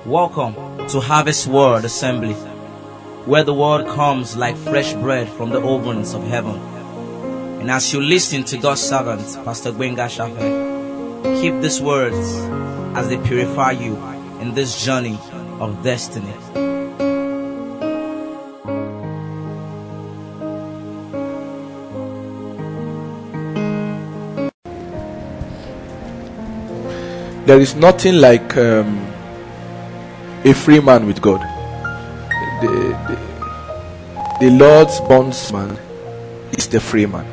Welcome to Harvest Word Assembly, where the word comes like fresh bread from the ovens of heaven. And as you listen to God's servant, Pastor Gbenga Shafe, keep these words as they purify you in this journey of destiny. There is nothing like a free man with God. The Lord's bondsman is the free man.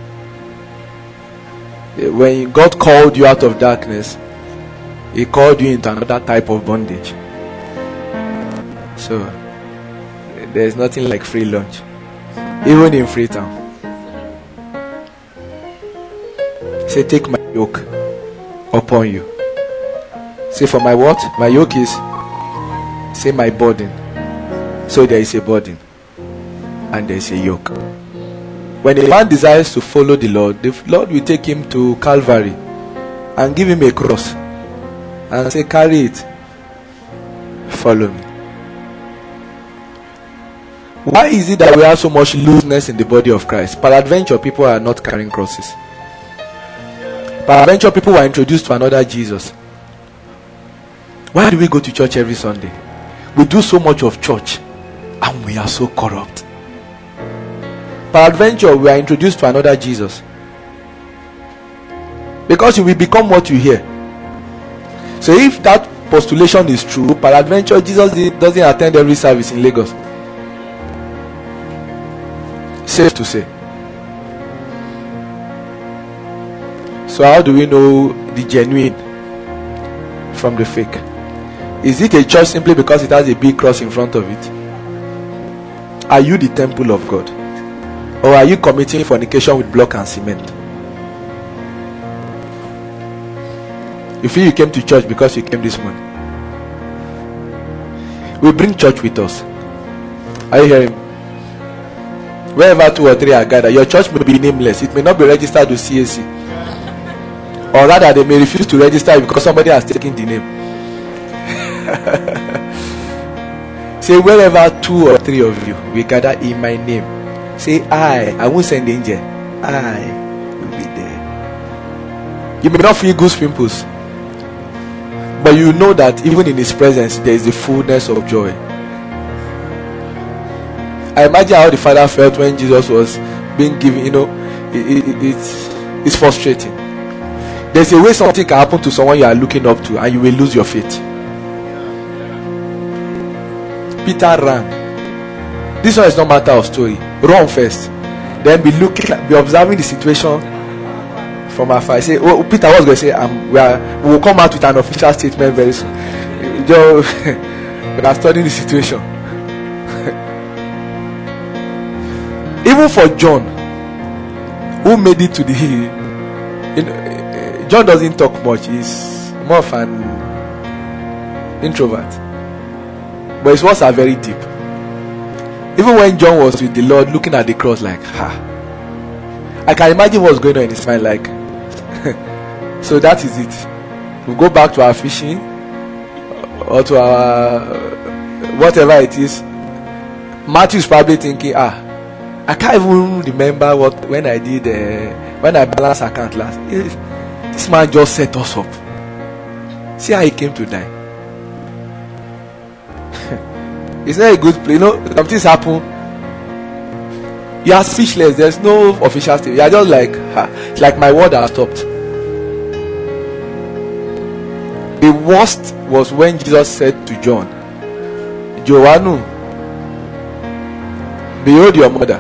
When God called you out of darkness, He called you into another type of bondage. So there is nothing like free lunch, even in Freetown. Say, take my yoke upon you. Say, for my what? My yoke is, say, my burden. So there is a burden and there is a yoke. When a man desires to follow the Lord will take him to Calvary and give him a cross and say, carry it, follow me. Why is it that we have so much looseness in the body of Christ? Peradventure, people are not carrying crosses. Peradventure, people were introduced to another Jesus. Why do we go to church every Sunday? We do so much of church and we are so corrupt. Peradventure, we are introduced to another Jesus. Because you will become what you hear. So if that postulation is true, peradventure, Jesus doesn't attend every service in Lagos. Safe to say. So how do we know the genuine from the fake? Is it a church simply because it has a big cross in front of it? Are you the temple of God? Or are you committing fornication with block and cement? You feel you came to church because you came this morning. We bring church with us. Are you hearing me? Wherever 2 or 3 are gathered, your church may be nameless. It may not be registered with CAC. Or rather, they may refuse to register because somebody has taken the name. Say, wherever 2 or 3 of you we gather in my name, say, I won't send angel, I will be there. You may not feel goose pimples, but you know that even in His presence there is the fullness of joy. I imagine how the Father felt when Jesus was being given. It's frustrating. There's a way something can happen to someone you are looking up to and you will lose your faith. Peter ran. This one is not matter of story. Run first, then be observing the situation from afar. Say, oh, Peter was going to say, we will come out with an official statement very soon. We are studying the situation. Even for John, who made it to the John doesn't talk much. He's more of an introvert, but his words are very deep. Even when John was with the Lord looking at the cross like, I can imagine what's going on in his mind like. So that is it. We'll go back to our fishing or to our whatever it is. Matthew is probably thinking, I can't even remember when I balanced account last. This man just set us up. See how he came to die. It's not a good place. Some things happen. You are speechless. There's no official statement. You are just like, it's like my word has stopped. The worst was when Jesus said to John, Joannu, behold your mother.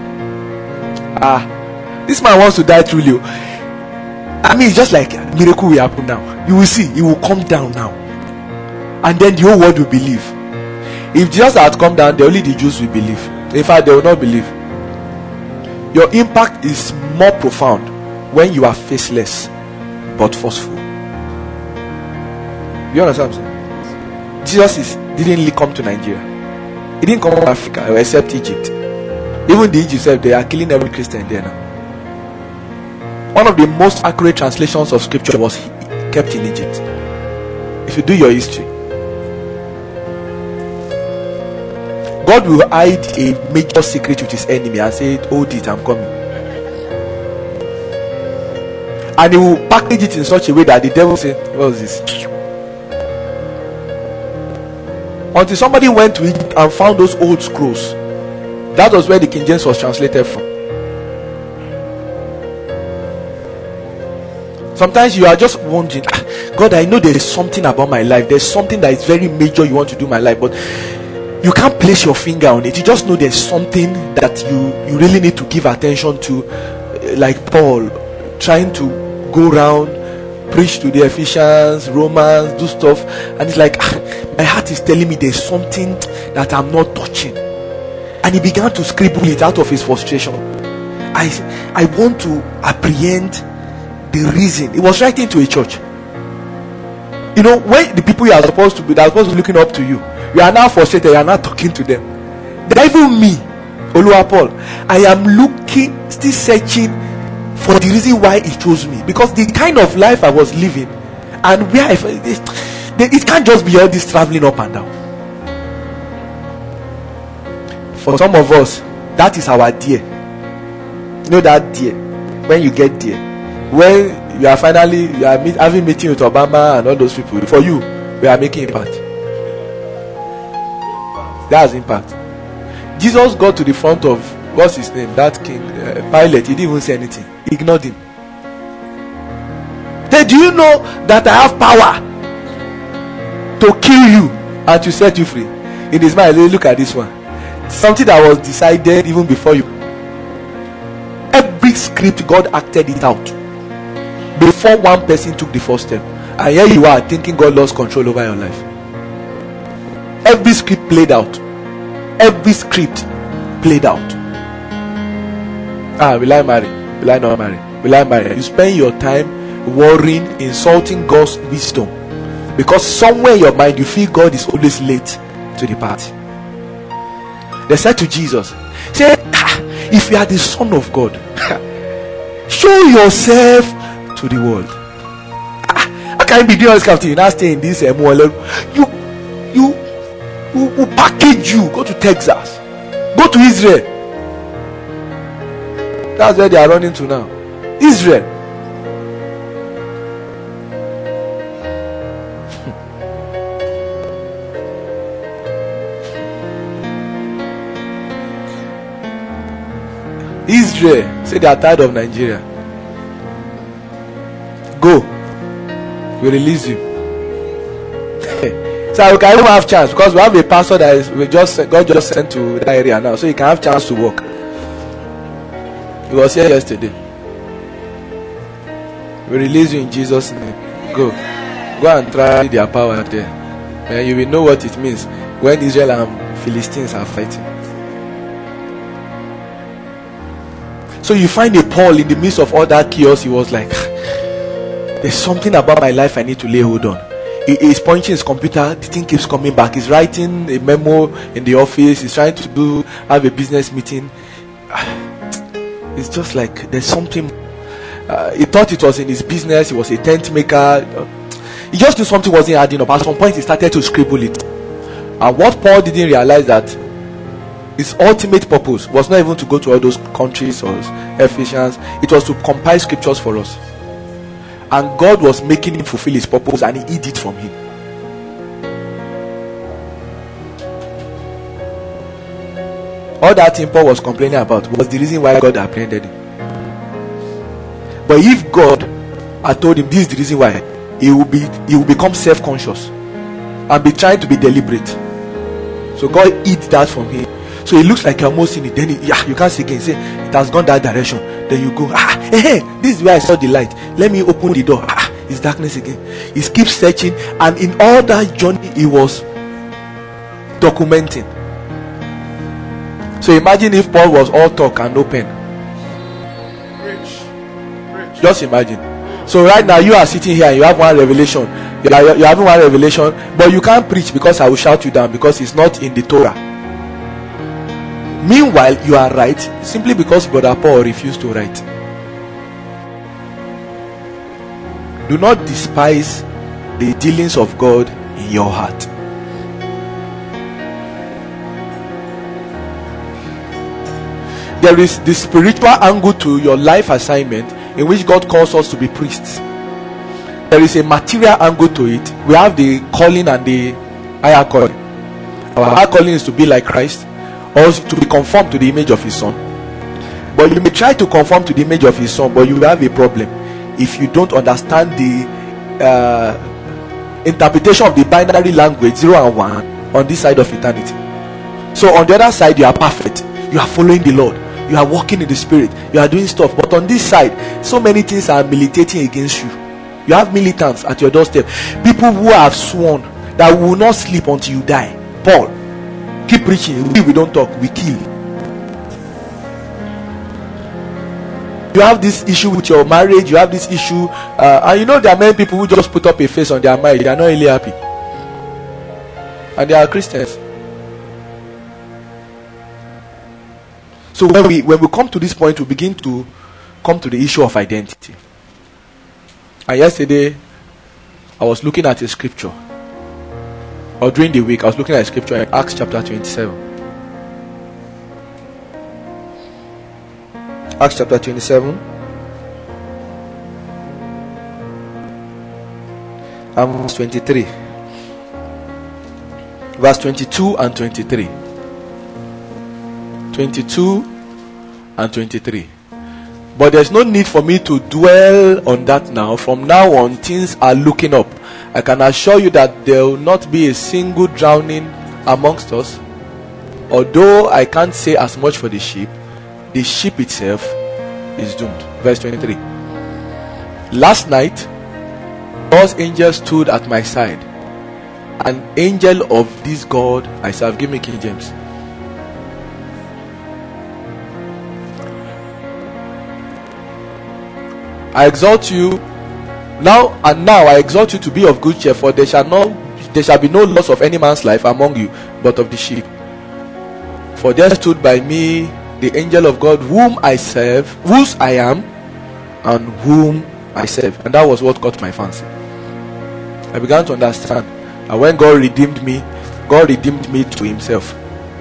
This man wants to die through you. I mean, it's just like a miracle will happen now. You will see, it will come down now. And then the whole world will believe. If Jesus had come down, only the Jews will believe. In fact, they will not believe. Your impact is more profound when you are faceless but forceful. You understand what I'm saying? Jesus didn't really come to Nigeria. He didn't come to Africa except Egypt. Even the Egypt, they are killing every Christian there now. One of the most accurate translations of scripture was kept in Egypt. If you do your history, God will hide a major secret with his enemy and say, hold it, I'm coming. And he will package it in such a way that the devil will say, what is this? Until somebody went to Egypt and found those old scrolls. That was where the King James was translated from. Sometimes you are just wondering, God, I know there is something about my life. There's something that is very major you want to do in my life, but you can't place your finger on it. You just know there's something that you really need to give attention to, like Paul trying to go around, preach to the Ephesians, Romans, do stuff, and it's like, my heart is telling me there's something that I'm not touching. And he began to scribble it out of his frustration. I want to apprehend the reason. He was writing to a church. You know, when the people you are supposed to be, that are supposed to be looking up to you, you are now frustrated, you are not talking to them. Even me, Oluwapol, I am looking, still searching for the reason why he chose me. Because the kind of life I was living, and where I felt it can't just be all this traveling up and down. For some of us, that is our dear. You know that dear. When you get there, when you are having meeting with Obama and all those people, for you, we are making impact. That's impact. Jesus got to the front of, what's his name, that king, Pilate. He didn't even say anything. He ignored him. Then, do you know that I have power to kill you and to set you free? In his mind, look at this one. Something that was decided even before you. Every script, God acted it out before one person took the first step. And here you are thinking God lost control over your life. Every script played out. Every script played out. Will I marry? Will I not marry? Will I marry? You spend your time worrying, insulting God's wisdom, because somewhere in your mind you feel God is always late to the party. They said to Jesus, say, if you are the Son of God, show yourself to the world. How can you be doing all this kind of thing? You now stay in this you package you. Go to Texas. Go to Israel. That's where they are running to now. Israel. Israel. Say they are tired of Nigeria. Go. We release you. So we can even have chance, because we have a pastor that is God just sent to that area now, so you can have chance to work. He was here yesterday. We release you in Jesus' name. Go and try their power there, and you will know what it means when Israel and Philistines are fighting. So you find a Paul in the midst of all that chaos. He was like, there's something about my life I need to lay hold on. He's punching his computer, the thing keeps coming back. He's writing a memo in the office. He's trying to have a business meeting. It's just like there's something. He thought it was in his business. He was a tent maker. He just knew something wasn't adding up. At some point, he started to scribble it. And what Paul didn't realize, that his ultimate purpose was not even to go to all those countries or Ephesians. It was to compile scriptures for us. And God was making him fulfill his purpose, and he hid it from him. All that thing Paul was complaining about was the reason why God apprehended him. But if God had told him this is the reason why, he will become self-conscious and be trying to be deliberate. So God hid that from him. So it looks like you're almost in it. Then you can't see again. Say it has gone that direction. Then you go, hey, this is where I saw the light. Let me open the door. It's darkness again. He keeps searching, and in all that journey he was documenting. So imagine if Paul was all talk and no pen. Rich. Just imagine. So right now you are sitting here and you have one revelation. You're having one revelation, but you can't preach because I will shout you down, because it's not in the Torah. Meanwhile, you are right simply because Brother Paul refused to write. Do not despise the dealings of God in your heart. There is the spiritual angle to your life assignment, in which God calls us to be priests. There is a material angle to it. We have the calling and the higher calling. Our higher calling is to be like Christ, or to be conformed to the image of his son. But you may try to conform to the image of his son, but you will have a problem if you don't understand the interpretation of the binary language 0 and 1 on this side of eternity. So on the other side, you are perfect, you are following the Lord, you are walking in the spirit, you are doing stuff. But on this side, so many things are militating against you. You have militants at your doorstep, people who have sworn that we will not sleep until you die. Paul, keep preaching. We don't talk, we kill. You have this issue with your marriage, you have this issue, and you know there are many people who just put up a face on their marriage. They are not really happy, and they are Christians. So when we come to this point, we begin to come to the issue of identity. And yesterday I was looking at a scripture, or during the week I was looking at a scripture in Acts chapter 27. Acts chapter 27 and verse 23, verse 22 and 23, 22 and 23. But there's no need for me to dwell on that now. From now on, things are looking up. I can assure you that there will not be a single drowning amongst us. Although I can't say as much for the sheep, the ship itself is doomed. Verse 23. Last night, God's angel stood at my side. An angel of this God I serve. Give me King James. I exhort you now, and now I exhort you to be of good cheer, for there shall be no loss of any man's life among you, but of the sheep. For there stood by me the angel of God, whom I serve, whose I am, and whom I serve. And that was what caught my fancy. I began to understand that when God redeemed me to himself,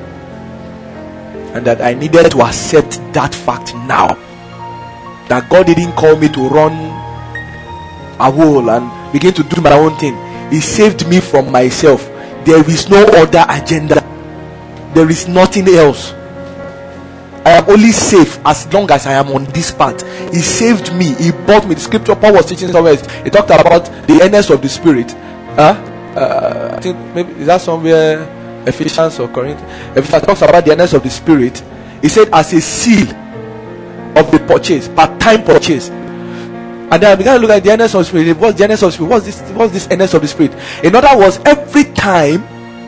and that I needed to accept that fact now, that God didn't call me to run a hole and begin to do my own thing. He saved me from myself. There is no other agenda. There is nothing else. I am only safe as long as I am on this path. He saved me. He bought me. The scripture Paul was teaching somewhere, he talked about the earnest of the spirit. I think maybe is that somewhere, Ephesians or Corinthians. If it talks about the earnest of the spirit, he said as a seal of the purchase, part-time purchase. And then I began to look at the earnest of the spirit. What's the earnest of the spirit? What's this earnest of the spirit? In other words, every time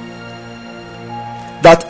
that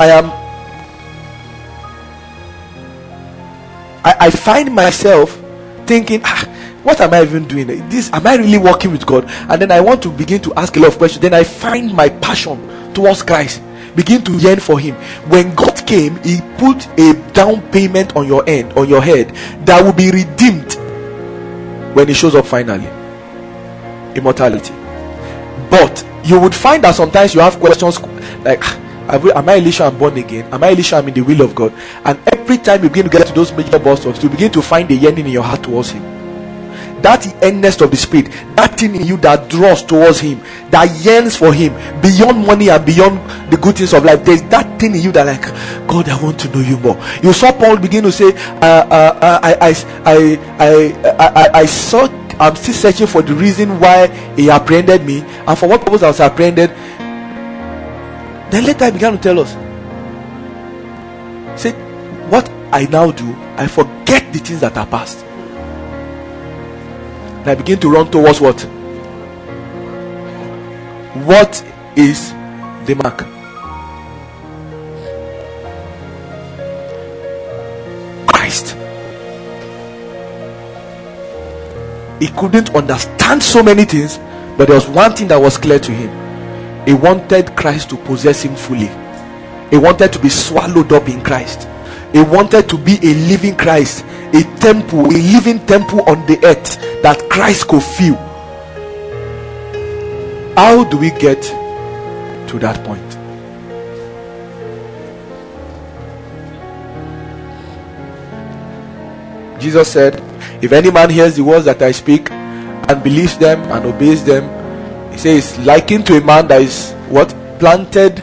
I find myself thinking, what am I even doing? Am I really working with God? And then I want to begin to ask a lot of questions. Then I find my passion towards Christ begin to yearn for him. When God came, he put a down payment on your head that will be redeemed when he shows up finally. Immortality. But you would find that sometimes you have questions like, am I Elisha? I'm born again? Am I Elisha? I'm in the will of God? And every time you begin to get to those major bus-stops, you begin to find a yearning in your heart towards him. That earnest of the spirit, that thing in you that draws towards him, that yearns for him beyond money and beyond the good things of life. There's that thing in you that like, God, I want to know you more. You saw Paul begin to say, I'm still searching for the reason why he apprehended me, and for what purpose I was apprehended. Then later I began to tell us, say, what I now do, I forget the things that are past. And I begin to run towards what? What is the mark? Christ. He couldn't understand so many things, but there was one thing that was clear to him. He wanted Christ to possess him fully. He wanted to be swallowed up in Christ. He wanted to be a living Christ, a temple, a living temple on the earth that Christ could feel. How do we get to that point? Jesus said, if any man hears the words that I speak and believes them and obeys them, he says, likened to a man that is what? Planted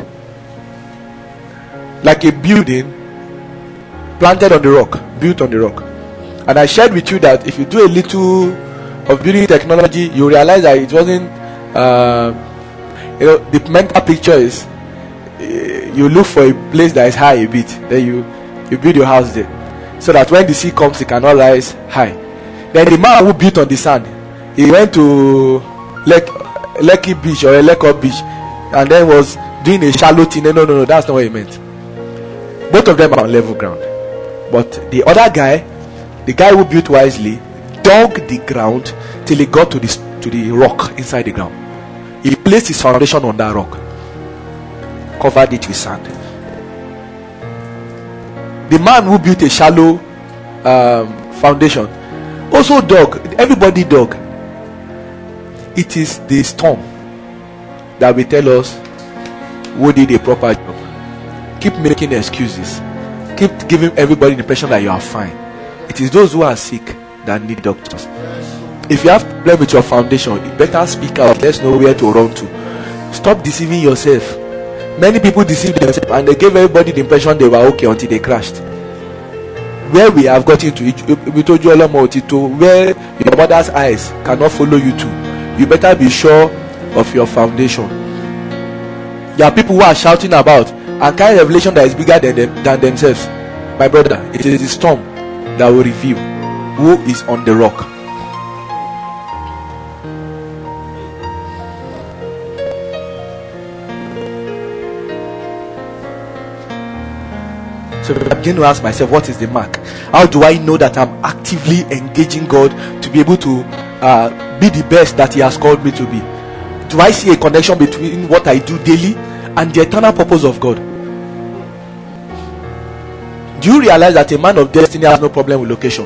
like a building, planted on the rock, built on the rock. And I shared with you that if you do a little of building technology, you realize that it wasn't the mental picture is you look for a place that is high a bit, then you build your house there, so that when the sea comes it cannot rise high. Then the man who built on the sand, he went to Lekki beach or Lekki beach and then was doing a shallow thing. No, that's not what he meant. Both of them are on level ground. But the other guy, the guy who built wisely, dug the ground till he got to the rock inside the ground. He placed his foundation on that rock, covered it with sand. The man who built a shallow foundation also dug. Everybody dug. It is the storm that will tell us who did a proper job. Keep making excuses. Keep giving everybody the impression that you are fine. It is those who are sick that need doctors. If you have problem with your foundation, you better speak out. Let's know where to run to. Stop deceiving yourself. Many people deceive themselves and they gave everybody the impression they were okay until they crashed. Where we have gotten to, we told you where your mother's eyes cannot follow you to. You better be sure of your foundation. There are people who are shouting about and carry revelation that is bigger than themselves. My brother, it is the storm that will reveal who is on the rock. So I begin to ask myself, what is the mark? How do I know that I'm actively engaging God to be able to be the best that He has called me to be? Do I see a connection between what I do daily and the eternal purpose of God? Do you realize that a man of destiny has no problem with location?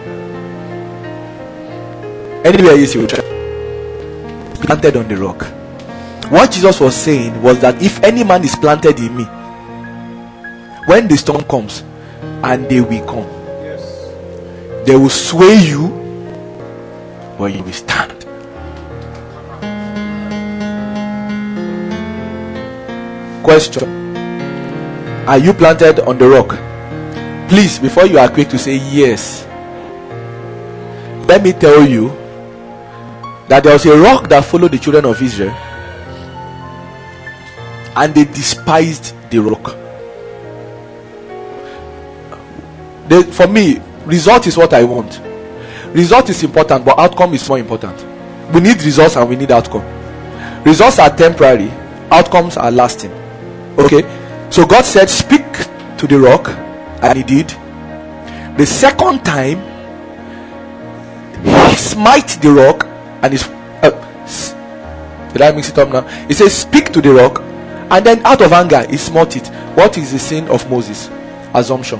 Anywhere he will try. Planted on the rock. What Jesus was saying was that if any man is planted in me, when the storm comes, and they will come, they will sway you, but you will stand. Question: are you planted on the rock? Please, before you are quick to say yes, let me tell you that there was a rock that followed the children of Israel, and they despised the rock. For me, result is what I want. Result is important, but outcome is more important. We need results and we need outcome. Results are temporary, outcomes are lasting. Okay, so God said, speak to the rock, and He did. The second time, He smite the rock, and did I mix it up now? He says, speak to the rock, and then out of anger, He smote it. What is the sin of Moses? Assumption.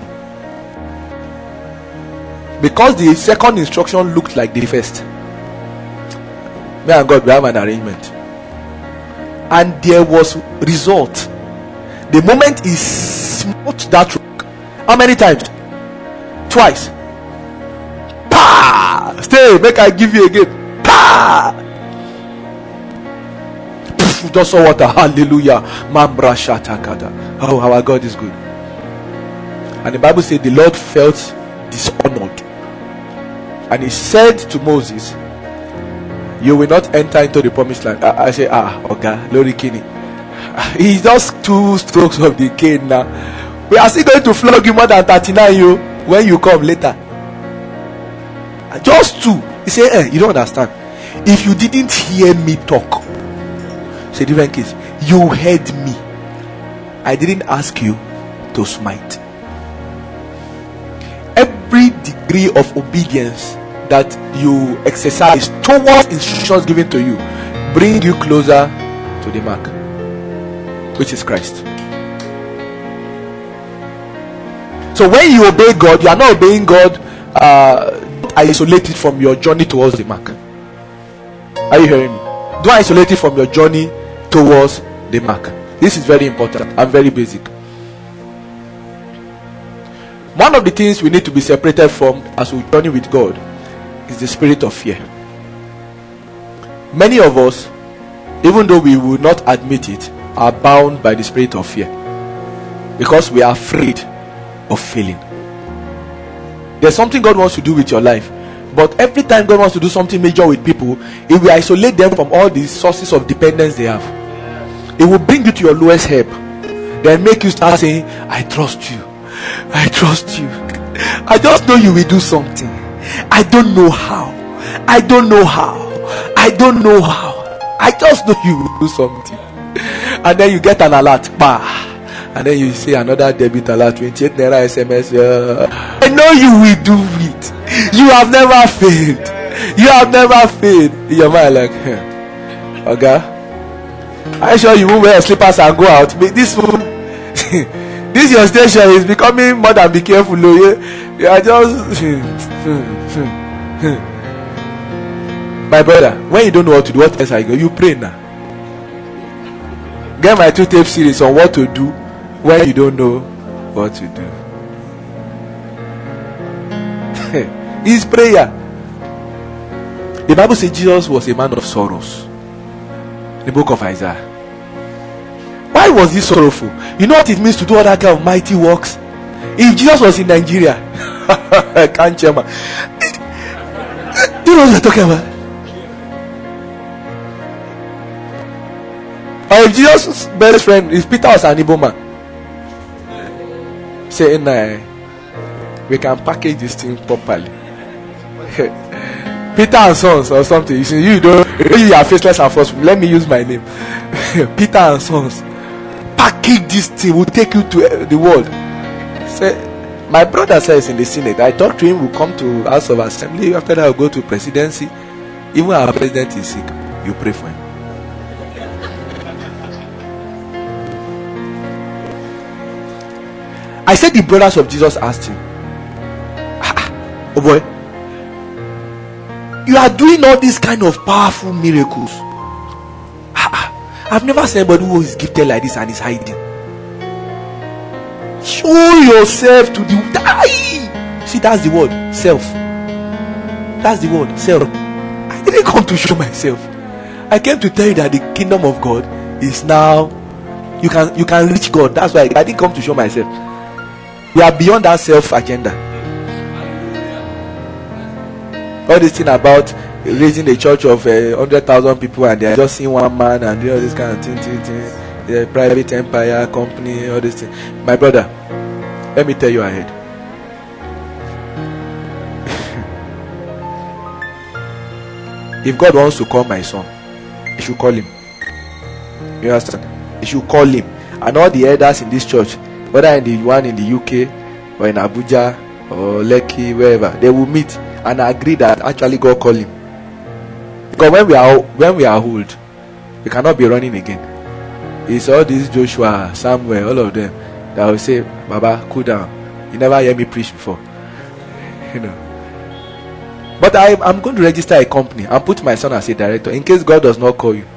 Because the second instruction looked like the first. Me and God, we have an arrangement. And there was result. The moment He smote that rock, how many times? Twice. Pa! Stay, make I give you again. Pa! Just saw water. Hallelujah. Mambra shatakata. Oh, our God is good. And the Bible said the Lord felt dishonored. And He said to Moses, you will not enter into the promised land. I say, okay, Lori Kini. He's just 2 strokes of the cane now. We are still going to flog you more than 39 you when you come later. Just 2. He said, you don't understand. If you didn't hear me talk, it's a different case. You heard me. I didn't ask you to smite. Every degree of obedience that you exercise towards instructions given to you bring you closer to the mark, which is Christ. So when you obey God, you are not obeying God isolated from your journey towards the mark. Are you hearing me? Don't isolate it from your journey towards the mark. This is very important and very basic. One of the things we need to be separated from as we journey with God is the spirit of fear. Many of us, even though we will not admit it, are bound by the spirit of fear because we are afraid of failing. There's something God wants to do with your life, but every time God wants to do something major with people, it will isolate them from all the sources of dependence they have. It will bring you to your lowest ebb, then make you start saying, I trust you, I trust you, I just know you will do something. I don't know how, I don't know how, I don't know how, I just know you will do something. And then you get an alert, and then you see another debit alert, 28 naira SMS. I know you will do it. You have never failed. You have never failed. In your mind, like, okay, I'm sure you won't wear slippers and go out. But this this your station is becoming more than be careful. You are just my brother. When you don't know what to do, what else I go? You pray now. Get my 2-tape series on what to do when you don't know what to do. It's prayer. The Bible says Jesus was a man of sorrows. The book of Isaiah. Why was he sorrowful? You know what it means to do all that kind of mighty works? If Jesus was in Nigeria, I can't tell. Do you know what you're talking about? Or if Jesus' best friend is Peter or an Igbo man, saying, we can package this thing properly. Peter and Sons or something. You see, you are faceless and forceful. Let me use my name. Peter and Sons. Package this thing. Will take you to the world. Say, my brother says in the Senate. I talked to him. We'll come to House of Assembly. After that, I'll go to presidency. Even our president is sick. You pray for him. I said the brothers of Jesus asked him, oh boy, you are doing all these kind of powerful miracles. I've never seen anybody who is gifted like this and is hiding. Show yourself to the see, that's the word, self. That's the word, self. I didn't come to show myself. I came to tell you that the kingdom of God is now. You can reach God. That's why I didn't come to show myself. We are beyond that self agenda. All this thing about raising a church of 100,000 people and they are just seeing one man and doing all this kind of thing. The private empire company, all this thing. My brother, let me tell you ahead. If God wants to call my son, he should call him. You understand? He should call him. And all the elders in this church, whether in the one in the UK or in Abuja or Lekki, wherever, they will meet and agree that actually God call him. Because when we are old, we cannot be running again. It's all these Joshua, Samuel, all of them that will say, Baba, cool down. You never hear me preach before. You know. But I'm going to register a company and put my son as a director in case God does not call you.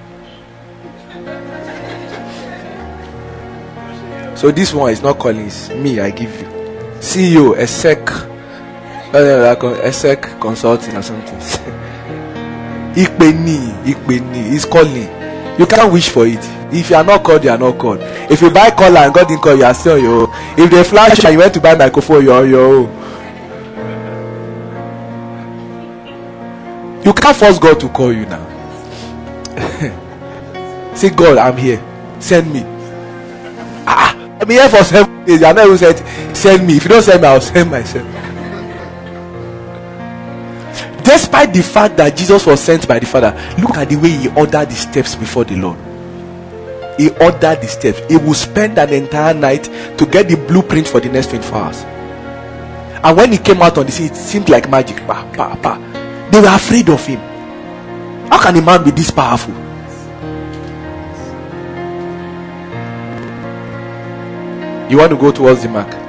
So this one is not calling, it's me, I give you. CEO, ESSEC consulting or something. Ikbeni is calling. You can't wish for it. If you are not called, you are not called. If you buy caller and God didn't call you, are still on your own. If they flash and you went to buy microphone, you are on your own. You can't force God to call you now. Say, God, I'm here. Send me. I'm here for 7 days. I never said, send me. If you don't send me, I'll send myself. Despite the fact that Jesus was sent by the Father, look at the way he ordered the steps before the Lord. He ordered the steps. He will spend an entire night to get the blueprint for the next 24 hours. And when he came out on the scene, it seemed like magic. They were afraid of him. How can a man be this powerful? You want to go towards the mark?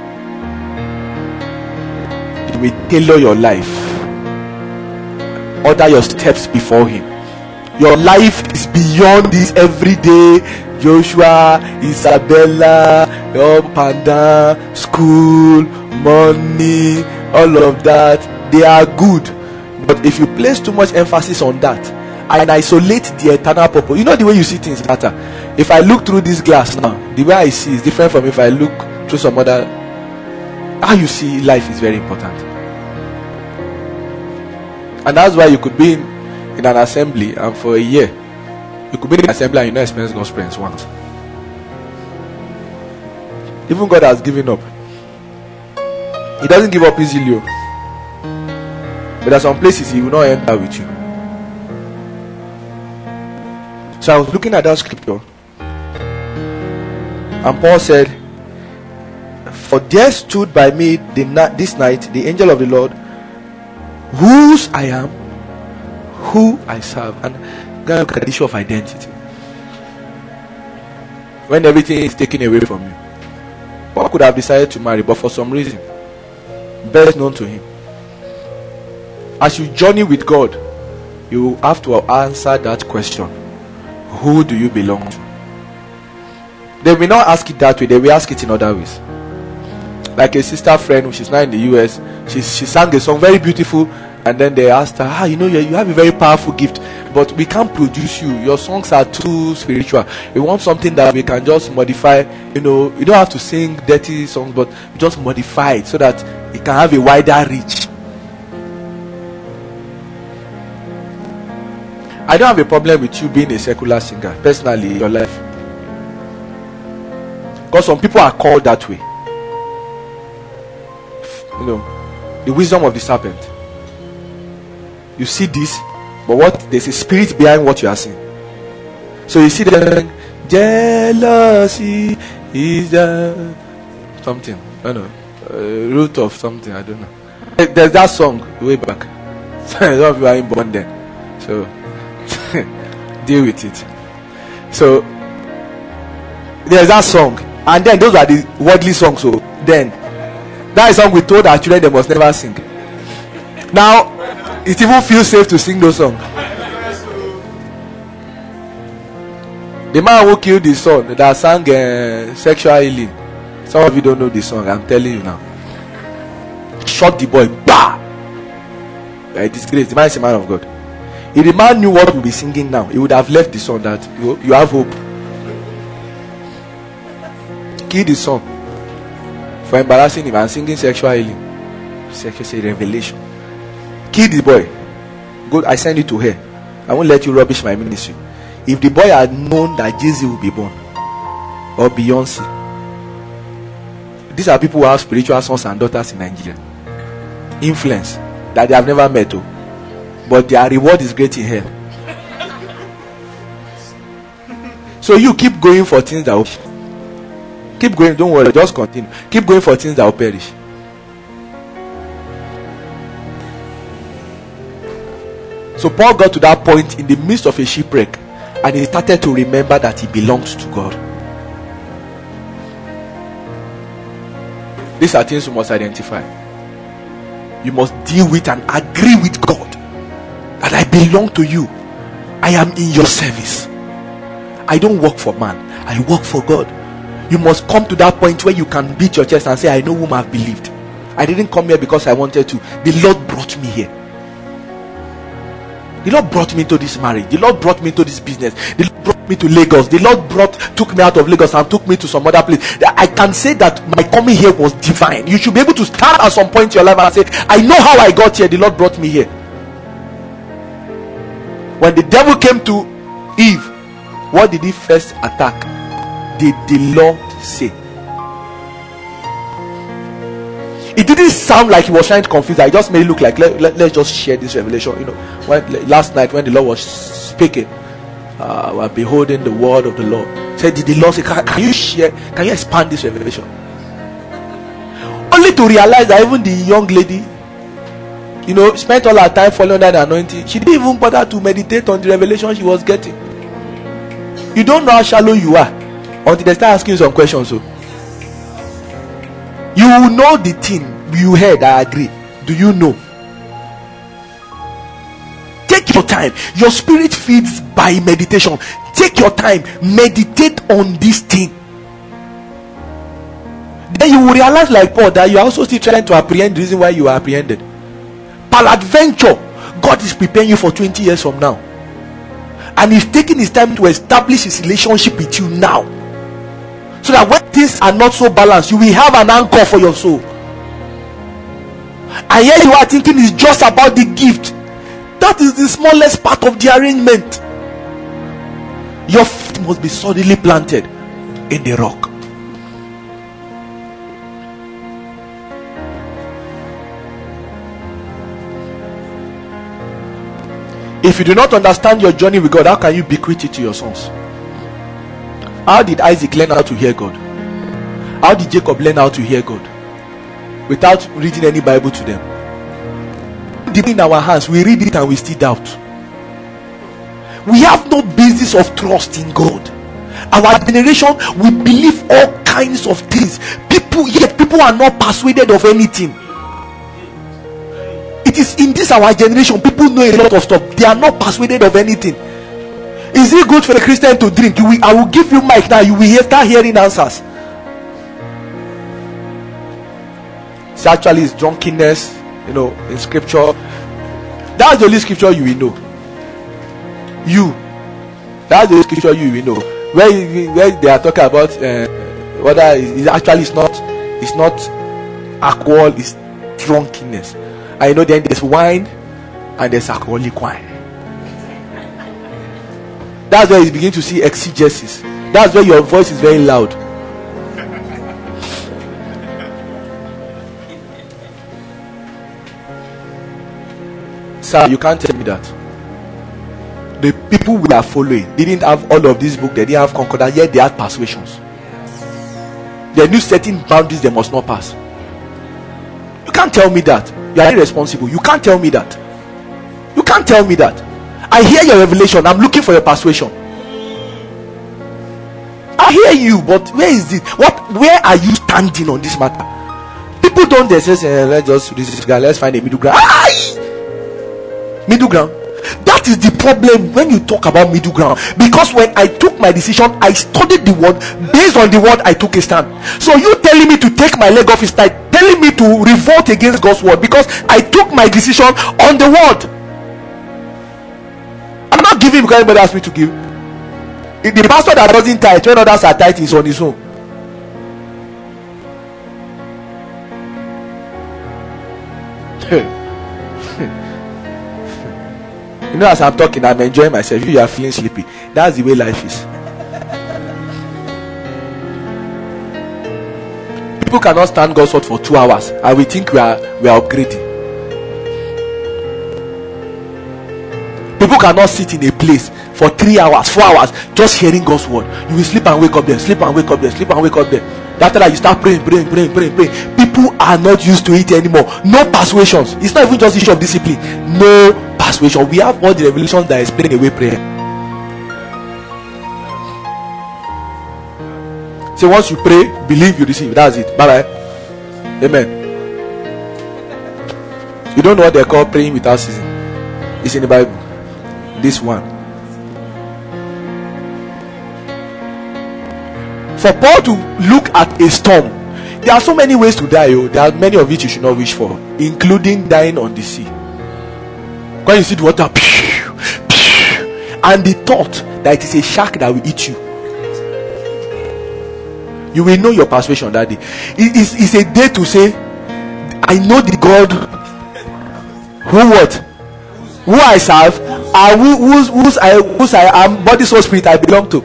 You will tailor your life. Order your steps before him. Your life is beyond this everyday Joshua, Isabella, Panda, school, money, all of that, they are good. But if you place too much emphasis on that and isolate the eternal purpose, you know the way you see things matter. If I look through this glass now, the way I see is different from if I look through some other. How you see life is very important. And that's why you could be in an assembly, and for a year you could be in an assembly and you not experience God's presence once. Even God has given up. He doesn't give up easily. But there are some places He will not enter with you. So I was looking at that scripture, and Paul said, "For there stood by me this night the angel of the Lord, whose I am, who I serve." And God, look at the issue of identity. When everything is taken away from you, Paul could have decided to marry, but for some reason, best known to him. As you journey with God, you have to answer that question: who do you belong to? They may not ask it that way, they will ask it in other ways. Like a sister friend, which is now in the US, she sang a song very beautiful, and then they asked her, you have a very powerful gift, but we can't produce you. Your songs are too spiritual. We want something that we can just modify. You don't have to sing dirty songs, but just modify it so that it can have a wider reach. I don't have a problem with you being a secular singer, personally, in your life. Because some people are called that way. The wisdom of the serpent. You see this, but there's a spirit behind what you are saying. So you see the jealousy is something, I don't know, root of something, I don't know. There's that song way back. Some of you are in born then, so deal with it. So there's that song, and then those are the worldly songs. So then that song we told our children they must never sing. Now it even feels safe to sing those songs. The man who killed his son that sang sexual healing, some of you don't know the song, I'm telling you now. Shot the boy, bah! Disgrace. The man is a man of God. If the man knew what we'll be singing now, he would have left the song that you have hope. Killed his son for embarrassing him and singing sexual healing. Sexual revelation. Kill the boy. Go, I send you to her. I won't let you rubbish my ministry. If the boy had known that Jesus will be born, or Beyonce, these are people who have spiritual sons and daughters in Nigeria. Influence that they have never met, but their reward is great in hell. So you keep going for things that will keep going. Don't worry, just continue. Keep going for things that will perish. So Paul got to that point in the midst of a shipwreck, and he started to remember that he belongs to God. These are things you must identify. You must deal with and agree with God that I belong to you. I am in your service. I don't work for man, I work for God. You must come to that point where you can beat your chest and say, I know whom I've believed. I didn't come here because I wanted to. The Lord brought me here. The Lord brought me to this marriage. The Lord brought me to this business. The Lord brought me to Lagos. The Lord took me out of Lagos and took me to some other place. I can say that my coming here was divine. You should be able to stand at some point in your life and say, I know how I got here. The Lord brought me here. When the devil came to Eve, what did he first attack? Did the Lord say? It didn't sound like he was trying to confuse. I just made it look like let's just share this revelation. Last night when the Lord was speaking, we're beholding the word of the Lord. Said, did the Lord say, can you share? Can you expand this revelation? Only to realize that even the young lady, spent all her time following that anointing. She didn't even bother to meditate on the revelation she was getting. You don't know how shallow you are until they start asking you some questions. So you will know the thing you heard. I agree. Do you know? Take your time. Your spirit feeds by meditation. Take your time. Meditate on this thing. then you will realize, like Paul, that you are also still trying to apprehend the reason why you are apprehended. Peradventure, God is preparing you for 20 years from now, and He's taking His time to establish His relationship with you now, so that when things are not so balanced, you will have an anchor for your soul. And here you are thinking it's just about the gift. That is the smallest part of the arrangement. Your feet must be solidly planted in the rock. If you do not understand your journey with God, how can you bequeath it to your sons? How did Isaac learn how to hear God? How did Jacob learn how to hear God? Without reading any Bible to them. In our hands, we read it and we still doubt. We have no basis of trust in God. Our generation, we believe all kinds of things. People are not persuaded of anything. It is in this our generation, people know a lot of stuff. They are not persuaded of anything. Is it good for a Christian to drink? I will give you mic now. You will start hearing answers. See, actually, it's drunkenness. In scripture, that's the only scripture you will know. That's the only scripture you will know. Where they are talking about whether it's not alcohol, it's drunkenness. I know then there's wine and there's alcoholic wine. That's where you begin to see exegesis. That's where your voice is very loud. Sir, you can't tell me that. The people we are following didn't have all of this book, they didn't have concordance, yet they had persuasions. They knew certain boundaries they must not pass. You can't tell me that. You are irresponsible. You can't tell me that. You can't tell me that. I hear your revelation. I'm looking for your persuasion. I hear you, but where is it? Where are you standing on this matter? People don't say, let's just this guy, let's find a middle ground. Middle ground. That is the problem when you talk about middle ground. Because when I took my decision, I studied the word. Based on the word, I took a stand. So you telling me to take my leg off his thigh, telling me to revolt against God's word, because I took my decision on the word. I'm not giving because anybody asked me to give. The pastor that doesn't tithe when others are tithing is on his own. As I'm talking, I'm enjoying myself. You are feeling sleepy. That's the way life is. People cannot stand God's word for 2 hours and we think we are upgrading. People cannot sit in a place for 3 hours, 4 hours just hearing God's word. You will sleep and wake up there, sleep and wake up there, sleep and wake up there. After that you start praying. People are not used to it anymore. No persuasions. It's not even just issue of discipline. No persuasion. We have all the revelations that explain away prayer. So once you pray, believe, you receive. That's it. Bye bye. Amen. You don't know what they call praying without ceasing. It's in the Bible. This one. For Paul to look at a storm, there are so many ways to die. There are many of which you should not wish for, including dying on the sea. When you see the water, and the thought that it is a shark that will eat you, you will know your persuasion that day. It's a day to say, I know the God who I serve, and whose I am, body, soul, spirit I belong to.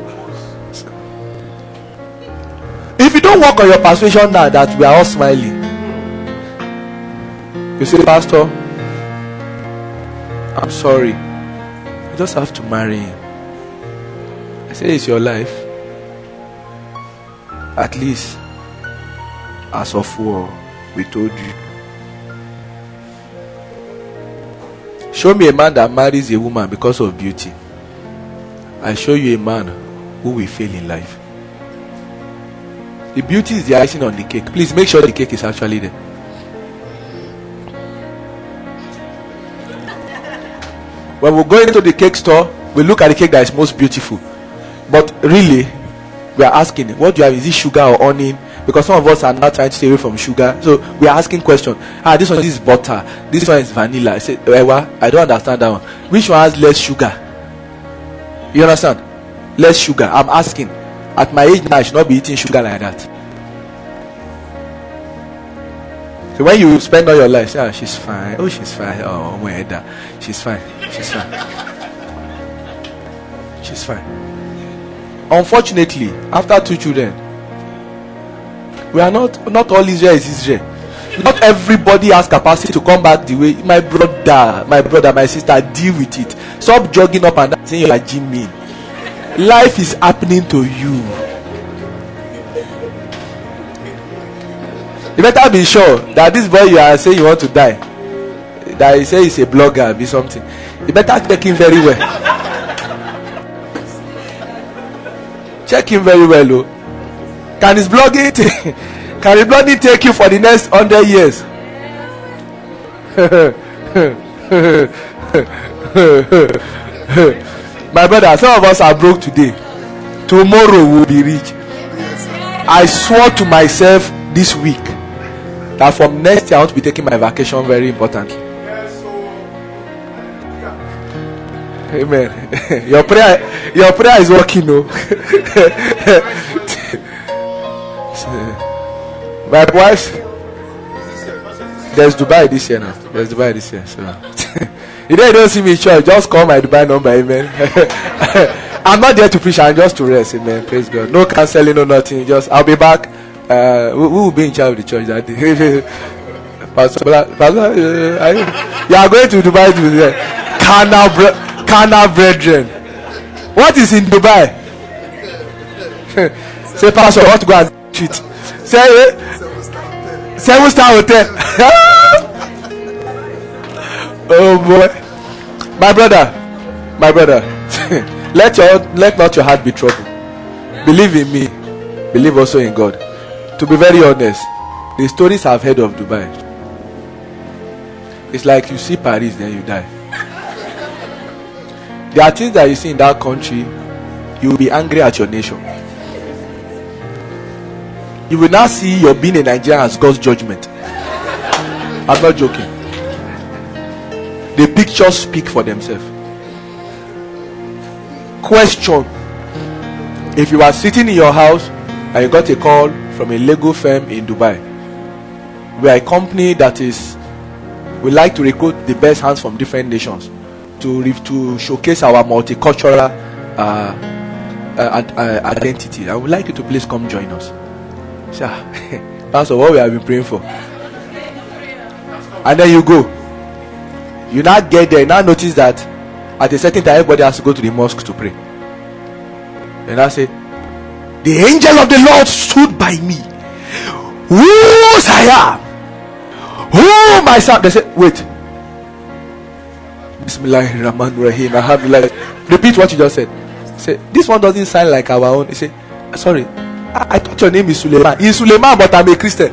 If you don't work on your persuasion now that we are all smiling, you say, Pastor, I'm sorry, you just have to marry him. I say, it's your life. At least as of war, we told you. Show me a man that marries a woman because of beauty. I show you a man who will fail in life. The beauty is the icing on the cake. Please make sure the cake is actually there. When we go into the cake store, we look at the cake that is most beautiful. But really, we are asking, what do you have? Is it sugar or onion? Because some of us are now trying to stay away from sugar. So we are asking questions. This one is butter. This one is vanilla. I say, I don't understand that one. Which one has less sugar? You understand? Less sugar. I'm asking. At my age now, I should not be eating sugar like that. So when you spend all your life, say, she's fine. Oh, she's fine. Oh, my head. She's fine. She's fine. She's fine. Unfortunately, after 2 children, we are not all Israel is Israel. Not everybody has capacity to come back the way. My brother, my sister, deal with it. Stop jogging up and down saying you are gymming. Life is happening to you. You better be sure that this boy you are saying you want to die, that you say he's a blogger, be something. You better check him very well. Check him very well, oh. Can his blogging take you for the next 100 years? My brother, some of us are broke today. Tomorrow we'll be rich. I swore to myself this week that from next year I want to be taking my vacation very importantly. Amen. Your prayer is working, no? My wife, there's Dubai this year now. There's Dubai this year. So you don't see me in church, just call my Dubai number, amen. I'm not there to preach, I'm just to rest, amen. Praise God. No counseling, no nothing. Just I'll be back. We will be in charge of the church that day. Pastor, you are going to Dubai to carnal brethren. What is in Dubai? Say, Pastor, I want to go and treat. Say, 7-star hotel. Oh boy, my brother, let not your heart be troubled. Believe in me. Believe also in God. To be very honest, the stories I've heard of Dubai, it's like you see Paris, then you die. There are things that you see in that country, you will be angry at your nation. You will now see your being a Nigerian as God's judgment. I'm not joking. The pictures speak for themselves. Question: if you are sitting in your house and you got a call from a Lego firm in Dubai, we are a company that we like to recruit the best hands from different nations to showcase our multicultural identity. I would like you to please come join us. That's what we have been praying for. And then you go. You now get there. You now notice that at a certain time everybody has to go to the mosque to pray. And I say, the angel of the Lord stood by me. Whose I am? Who myself? They say, wait. Bismillahirrahmanirrahim. Alhamdulillah. Repeat what you just said. Say, this one doesn't sound like our own. He say, sorry, I thought your name is Suleiman. He's Suleiman, but I'm a Christian.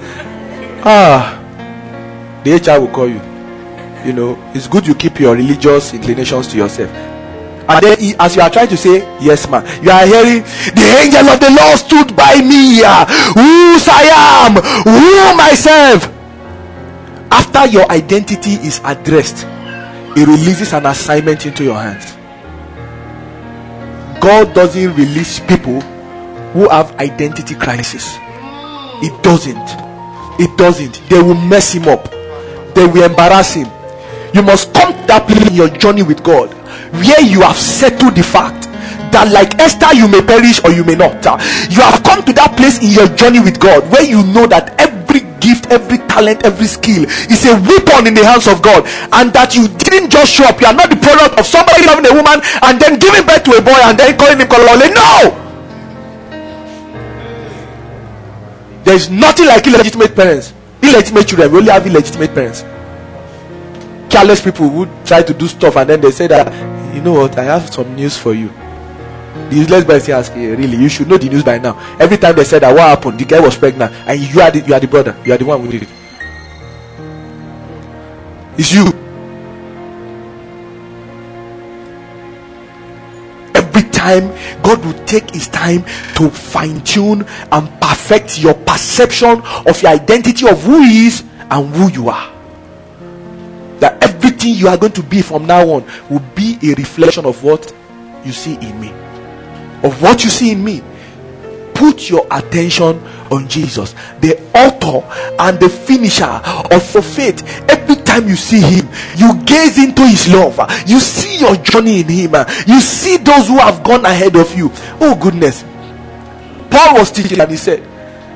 The HR will call you. You know, it's good you keep your religious inclinations to yourself. And then as you are trying to say, yes ma'am, you are hearing, the angel of the Lord stood by me, whose I am, who myself. After your identity is addressed, it releases an assignment into your hands. God doesn't release people who have identity crisis. It doesn't. They will mess him up. They will embarrass him. You must come to that place in your journey with God where you have settled the fact that, like Esther, you may perish or you may not. You have come to that place in your journey with God where you know that every gift, every talent, every skill is a weapon in the hands of God, and that you didn't just show up. You are not the product of somebody loving a woman and then giving birth to a boy and then calling him Kolole. No! There is nothing like illegitimate parents. Illegitimate children, we only have illegitimate parents. Careless people who try to do stuff and then they say that, you know what, I have some news for you. The useless boy say, really, you should know the news by now. Every time they said that what happened, the guy was pregnant and you are the brother, you are the one who did it. It's you. Every time time, God will take his time to fine-tune and perfect your perception of your identity of who he is and who you are. That everything you are going to be from now on will be a reflection of what you see in me. Of what you see in me. Put your attention on Jesus, the author and the finisher of your faith. Every time you see him, you gaze into his love. You see your journey in him. You see those who have gone ahead of you. Oh goodness. Paul was teaching and he said,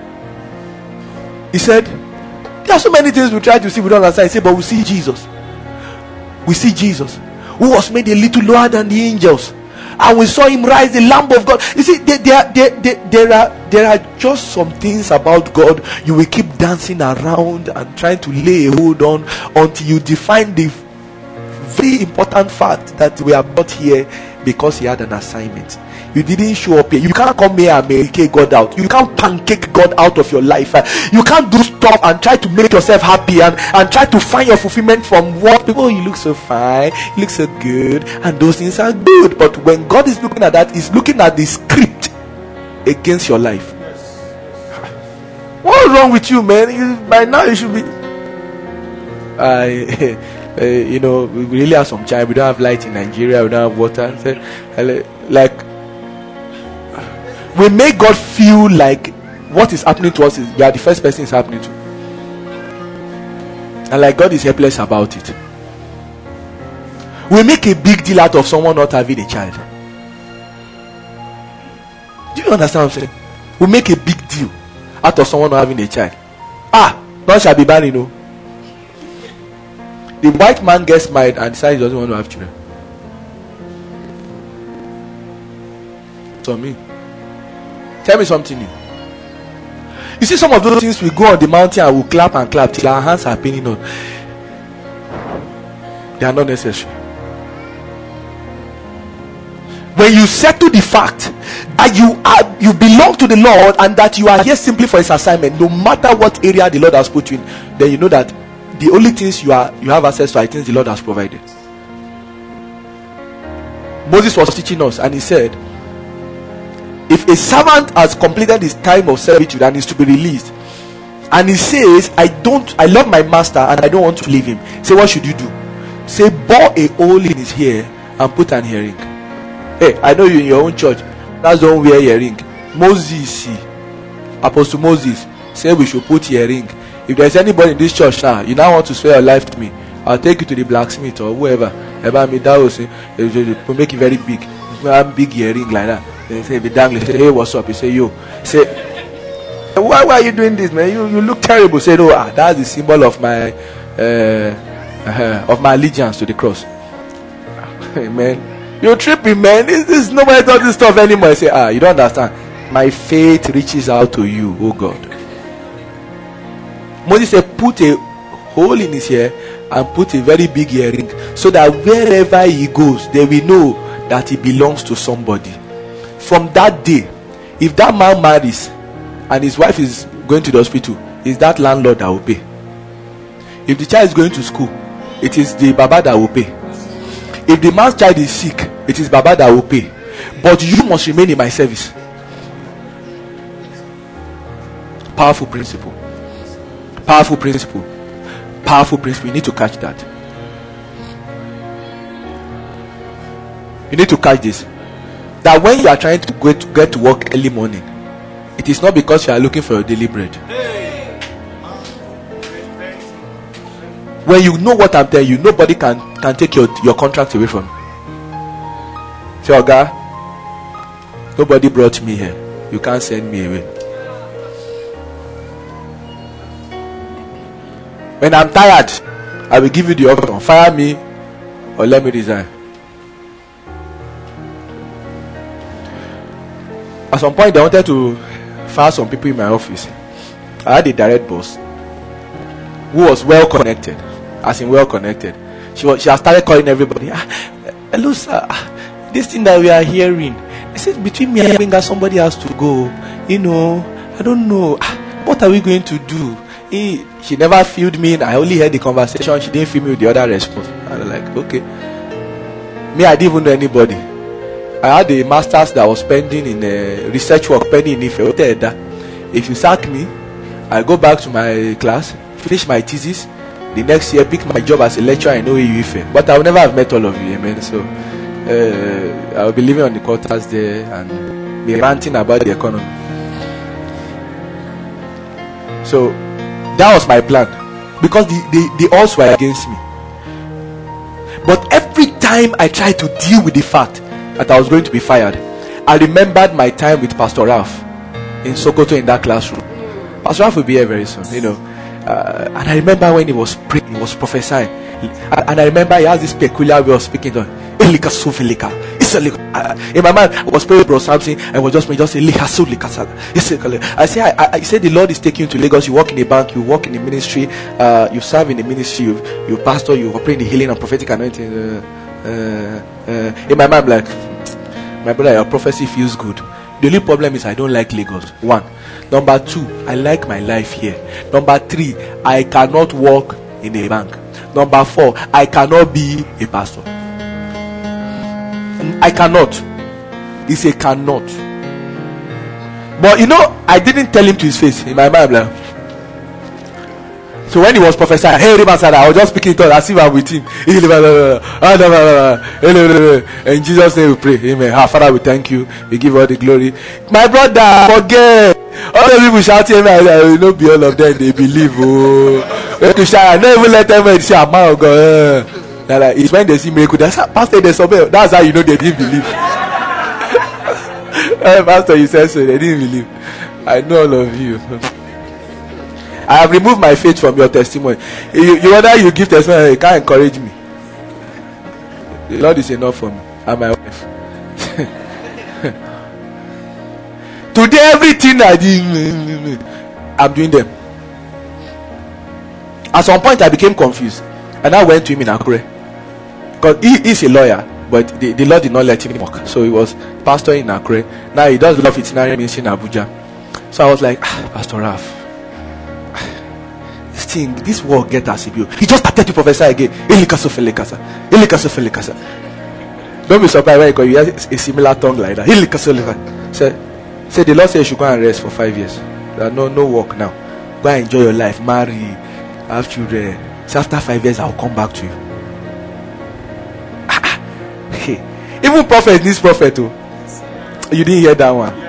there are so many things we try to see, we don't understand. He said, but we see Jesus. We see Jesus, who was made a little lower than the angels, and we saw him rise, the Lamb of God. You see, there are just some things about God you will keep dancing around and trying to lay a hold on until you define the very important fact that we are not here because he had an assignment. You didn't show up here. You can't come here and make God out. You can't pancake God out of your life. You can't do stuff and try to make yourself happy and try to find your fulfillment from what people. Oh, you look so fine, you look so good, and those things are good. But when God is looking at that, he's looking at the script against your life. What's wrong with you, man? By now you should be. We really have some time. We don't have light in Nigeria. We don't have water. We make God feel like what is happening to us is we are the first person it's happening to, and like God is helpless about it. We make a big deal out of someone not having a child. Do you understand what I'm saying? We make a big deal out of someone not having a child. None shall be barren, no. The white man gets married and decides he doesn't want to have children. So me. Tell me something new. You see, some of those things we go on the mountain and we clap and clap till our hands are paining us. They are not necessary. When you settle the fact that you belong to the Lord and that you are here simply for his assignment, no matter what area the Lord has put you in, then you know that the only things you have access to are things the Lord has provided. Moses was teaching us and he said, if a servant has completed his time of servitude and is to be released, and he says, I love my master and I don't want to leave him, say, what should you do? Say, bore a hole in his hair and put an earring. Hey, I know you in your own church, that's don't wear earring. Apostle Moses said we should put earring. If there's anybody in this church now, you now want to swear your life to me, I'll take you to the blacksmith or whoever. Ever me that will say, make it very big. Big earring like that. They say, be dangling. Say, hey, what's up? You say, yo. Say, why are you doing this, man? You look terrible. Say, no, that's the symbol of my allegiance to the cross. Hey, man, you're tripping, man. This nobody does this stuff anymore. I say, you don't understand. My faith reaches out to you, oh God. Moses said, put a hole in his hair and put a very big earring, so that wherever he goes, they will know that he belongs to somebody. From that day, if that man marries and his wife is going to the hospital, it's that landlord that will pay. If the child is going to school, it is the baba that will pay. If the man's child is sick, it is baba that will pay. But you must remain in my service. Powerful principle. Powerful principle. Powerful principle. You need to catch that. You need to catch this. That when you are trying to get to work early morning, it is not because you are looking for your daily bread. When you know what I'm telling you, nobody can take your contract away from you. Say, Oga, nobody brought me here. You can't send me away. When I'm tired, I will give you the option: fire me or let me resign. At some point, I wanted to fire some people in my office. I had a direct boss who was well connected, as in well connected. She has started calling everybody. Hello, sir. This thing that we are hearing, I said, between me and Gbenga, somebody has to go. I don't know. What are we going to do? She never filled me in. I only heard the conversation. She didn't fill me with the other response. I was like, okay. Me, I didn't even know anybody. I had a master's that was pending in research work pending in Ife. If you sack me, I go back to my class, finish my thesis. The next year, pick my job as a lecturer in OAU Ife. But I will never have met all of you, amen. So I will be living on the quarters there and be ranting about the economy. So that was my plan, because the odds were against me. But every time I tried to deal with the fact that I was going to be fired, I remembered my time with Pastor Ralph in Sokoto in that classroom. Pastor Ralph will be here very soon, and I remember when he was praying, he was prophesying, and I remember he has this peculiar way of speaking to Elika Sufelika. In my mind, I was praying Bro Samson, I was just say I said the Lord is taking you to Lagos. You work in a bank, you work in the ministry, you serve in the ministry, you pastor, you operate in the healing and prophetic anointing. In my mind, like, my brother, your prophecy feels good. The only problem is I don't like Lagos. 1. Number 2, I like my life here. Number 3, I cannot work in a bank. Number 4, I cannot be a pastor. I cannot. He said cannot. But I didn't tell him to his face. In my mind, like, so when he was prophesying, hey, I was just speaking to him as if I'm with him. In Jesus' name we pray. Amen. Our Father, we thank you. We give all the glory. My brother, forget. All the people shouting, I will not be all of them. They believe. Oh, to shout. I never let them say, "I'm out." It's when they see miracle. That's how, Pastor, they obey. That's how you know they didn't believe. Pastor, you said so. They didn't believe. I know all of you. I have removed my faith from your testimony. You whether you give testimony, you can't encourage me. The Lord is enough for me and my wife. Today, everything I did, I'm doing them. At some point, I became confused, and I went to him in Akure, because he's a lawyer, but the Lord did not let him work. So he was pastor in Akure. Now he does love itinerary ministry in Abuja. So I was like, Pastor Ralph, this work get us. He just started to prophesy again. Don't be surprised when you hear a similar tongue like that. Say the Lord said you should go and rest for 5 years. No work now. Go and enjoy your life, marry, have children. So after 5 years, I'll come back to you. Even prophet needs prophet too. You didn't hear that one.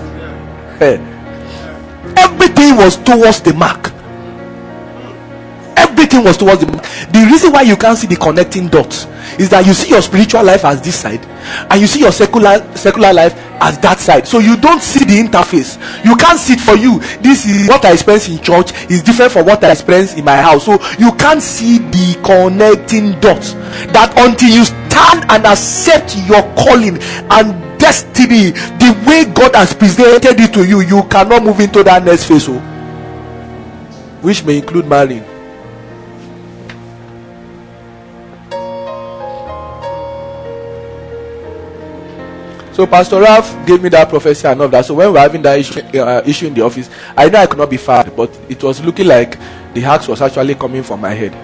Everything was towards the mark. Everything was towards the mark. The reason why you can't see the connecting dots is that you see your spiritual life as this side, and you see your secular life as that side. So you don't see the interface. You can't see it for you. This is what I experience in church is different from what I experience in my house. So you can't see the connecting dots. That until you stand and accept your calling and destiny the way God has presented it to you, you cannot move into that next phase, which may include marrying. So Pastor Ralph gave me that prophecy and all that. So when we were having that issue in the office, I know I could not be fired, but it was looking like the axe was actually coming from my head.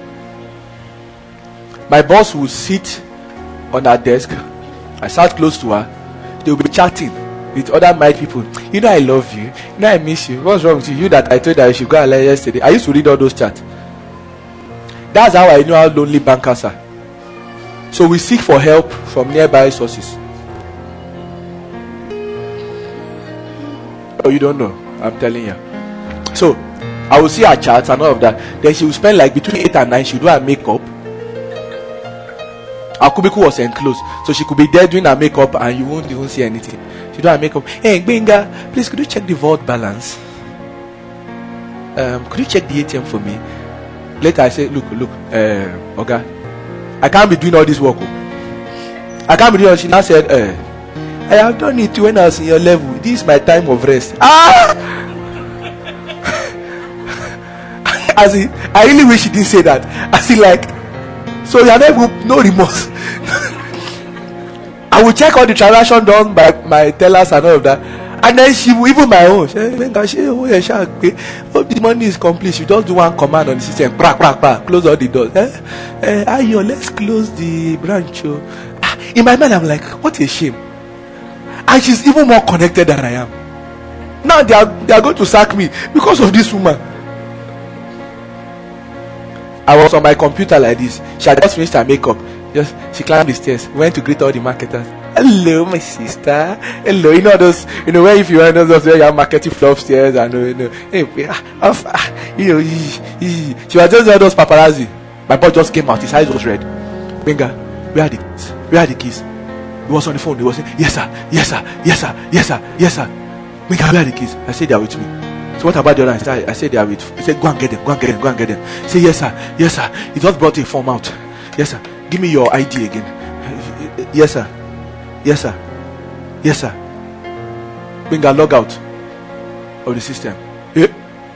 My boss would sit on her desk. I sat close to her. They would be chatting with other married people. I love you. I miss you. What's wrong with you? You that I told that you should go and lie yesterday. I used to read all those chats. That's how I know how lonely bankers are. So we seek for help from nearby sources. Oh, you don't know. I'm telling you. So I will see her charts and all of that. Then she will spend like between 8 and 9. She'll do her makeup. Our cubicle was enclosed, so she could be there doing her makeup and you won't even see anything. She do her makeup. Hey, Benga, please could you check the vault balance? Could you check the ATM for me? Later I say, look, Oga, I can't be doing all this work. I can't be doing all. She now said, I have done it when I was in your level. This is my time of rest. I really wish she didn't say that. So you have no remorse. I will check all the transactions done by my tellers and all of that. And then she will, even my own. The money is complete. She just do one command on the system. Close all the doors. Let's close the branch. In my mind, I'm like, what a shame. And she's even more connected than I am. Now they are going to sack me because of this woman. I was on my computer like this. She had just finished her makeup. She climbed the stairs, went to greet all the marketers. Hello, my sister. Hello, you know those, where if you are those where you have marketing floor upstairs and hey, she was just those paparazzi. My boy just came out, his eyes was red. Benga, where are the keys? Where are the keys? He was on the phone. He was saying, yes sir, yes sir, yes sir, yes sir, yes sir. Benga, where are the keys? I said they are with me. So what about the other? I said they are with. He said go and get them, go and get them, go and get them. I said yes sir, yes sir. He just brought a form out. Yes sir, give me your ID again. Yes sir, yes sir, yes sir. Benga, log out of the system. Yeah.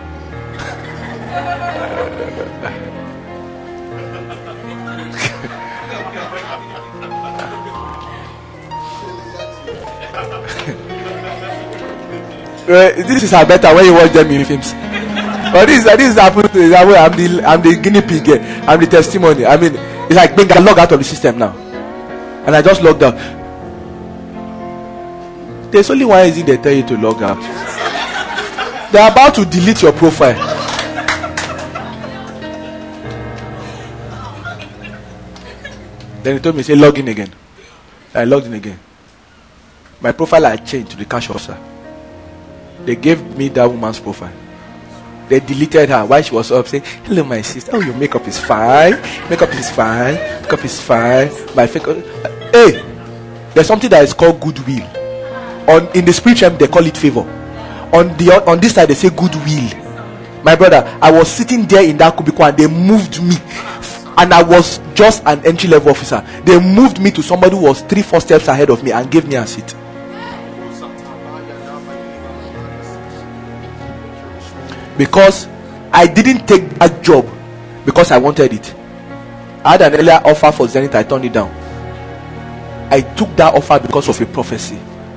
This is better when you watch them in films. But this happened. I'm the guinea pig. I'm the testimony. I mean, it's like being logged out of the system now, and I just logged out. There's only one reason they tell you to log out. They're about to delete your profile. Then he told me, say log in again. I logged in again. My profile had changed to the cash officer. They gave me that woman's profile. They deleted her while she was up saying, hello my sister, oh your makeup is fine, makeup is fine, makeup is fine, my fake. Hey, there's something that is called goodwill. In the spiritual they call it favor. On this side they say goodwill. My brother, I was sitting there in that cubicle and they moved me, and I was just an entry level officer. They moved me to somebody who was 3-4 steps ahead of me and gave me a seat. Because I didn't take that job because I wanted it. I had an earlier offer for Zenith, I turned it down. I took that offer because of a prophecy.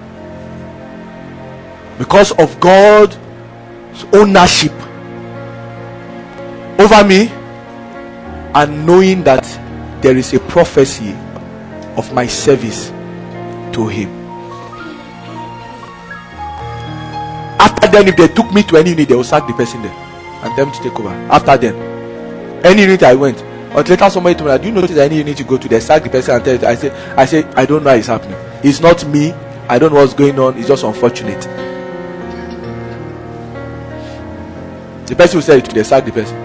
Because of God's ownership over me, and knowing that there is a prophecy of my service to Him. After then, if they took me to any unit, they will sack the person there and them to take over. After then, any unit I went, or later somebody told me, do you notice any unit you go to, they sack the person and tell you? I say, I don't know how it's happening. It's not me. I don't know what's going on. It's just unfortunate. The person who said it, they sack the person.